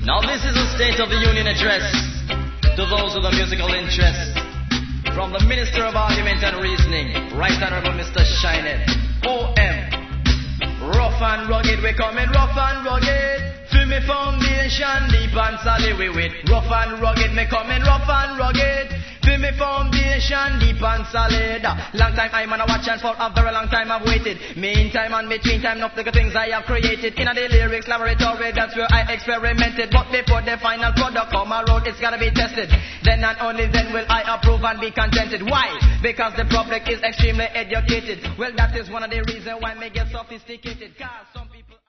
Now this is a State of the Union address to those with a musical interest. From the Minister of Argument and Reasoning, Right Honorable Mr. Shined. O.M. Rough and rugged, we coming rough and rugged. Feel me foundation, deep and solid we with. Rough and rugged, me coming rough and rugged. Feel me foundation, deep and solid. Long time I'm on a watch and for a very long time I've waited. Meantime and between time, enough the things I have created. In the lyrics laboratory, that's where I experimented. But before the final product come around, it's gotta be tested. Then and only then will I approve and be contented. Why? Because the public is extremely educated. Well, that is one of the reasons why me get sophisticated. Cause some